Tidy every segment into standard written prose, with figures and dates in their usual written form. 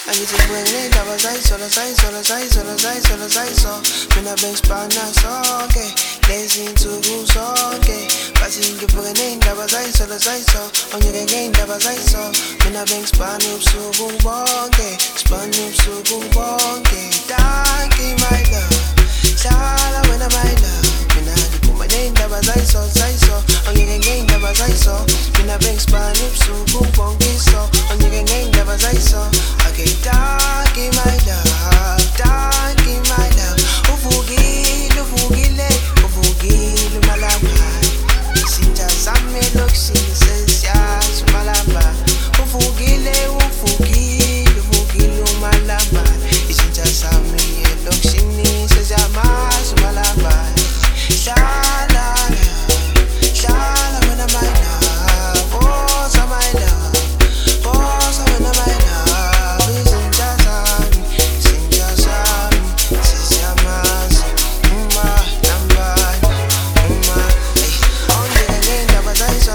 Angithi ngibuyele indaba zayiso mina bengisibhana sonke lezi insuku zonke bathi ngivuke ney'ndaba zayiso onyeke ngey'ndaba zayiso mina bengisibhana ubusuku bonke sibhana ubusuku bonke. Danke my love hlala wena my love mina ngiphuma ney'ndaba zayiso onyeke ngey'ndaba zayiso mina bengisibhana ubusuku bonke so onyeke ngey'ndaba zayiso. Okay, danke my love, danke my love. Uvukile umalamba izinja zami elokishini sesiyazi umalamba. Uvukile umalamba izinja zami elokishini sesiyamazi umalamba. Hlala wena my love, woza my love, woza wena my love. Izinja zami sesiyamazi umalamba. Ongeke ngey'ndaba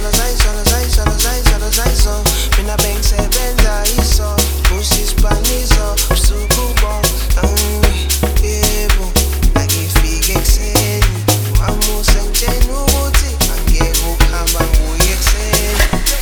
zayiso mina bengisebenza iso kusisibhaniso ubusuku bonke. Yebo angifike ekuseni mama usengitshena ukuthi angeke ukuhamba nguye ekuseni.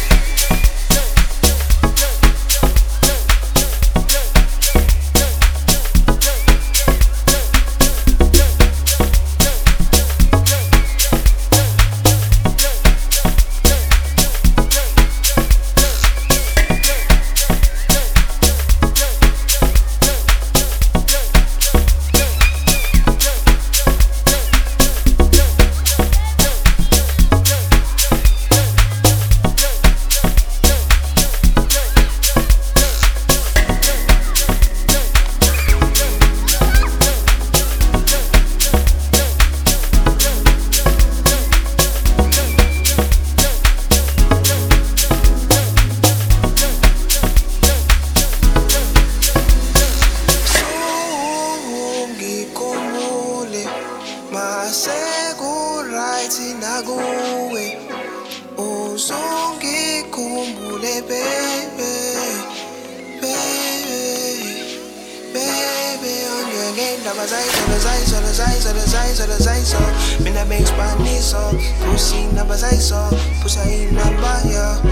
Masekuright nakuwe uzongikhumbule baby ongeke ngey'ndaba zayiso mina bengisibhaniso kusiy'ndaba zayiso phusa inamba yo